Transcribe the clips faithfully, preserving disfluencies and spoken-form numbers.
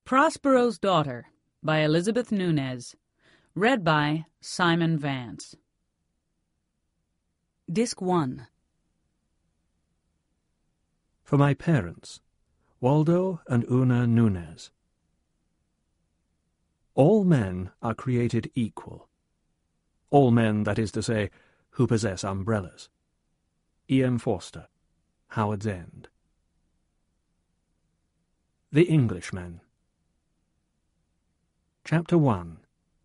Prospero's Daughter by Elizabeth Nunez. Read by Simon Vance. Disc one. For my parents, Waldo and Una Nunez. All men are created equal. All men, that is to say, who possess umbrellas. E. M. Forster, Howard's End. The Englishman. Chapter one.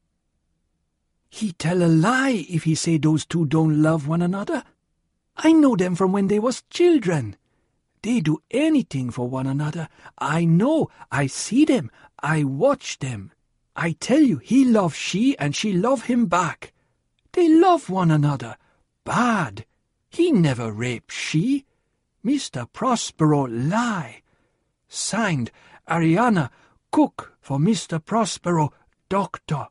He tell a lie if he say those two don't love one another. I know them from when they was children. They do anything for one another. I know, I see them, I watch them. I tell you, he love she and she love him back. They love one another. Bad. He never rape she. Mister Prospero lie. Signed, Ariana, cook for Mister Prospero, doctor.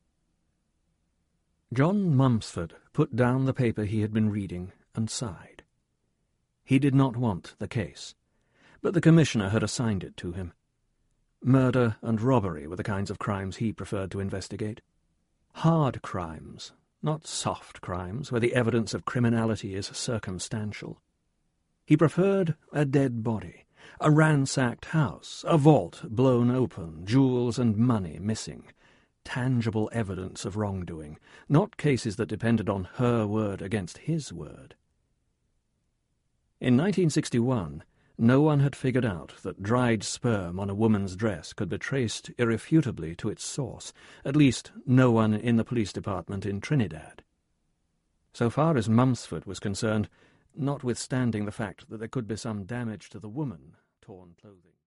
John Mumford put down the paper he had been reading and sighed. He did not want the case, but the Commissioner had assigned it to him. Murder and robbery were the kinds of crimes he preferred to investigate. Hard crimes, not soft crimes where the evidence of criminality is circumstantial. He preferred a dead body, a ransacked house, a vault blown open, jewels and money missing, tangible evidence of wrongdoing, not cases that depended on her word against his word. In nineteen sixty-one, no one had figured out that dried sperm on a woman's dress could be traced irrefutably to its source, at least no one in the police department in Trinidad. So far as Mumford was concerned, notwithstanding the fact that there could be some damage to the woman, torn clothing.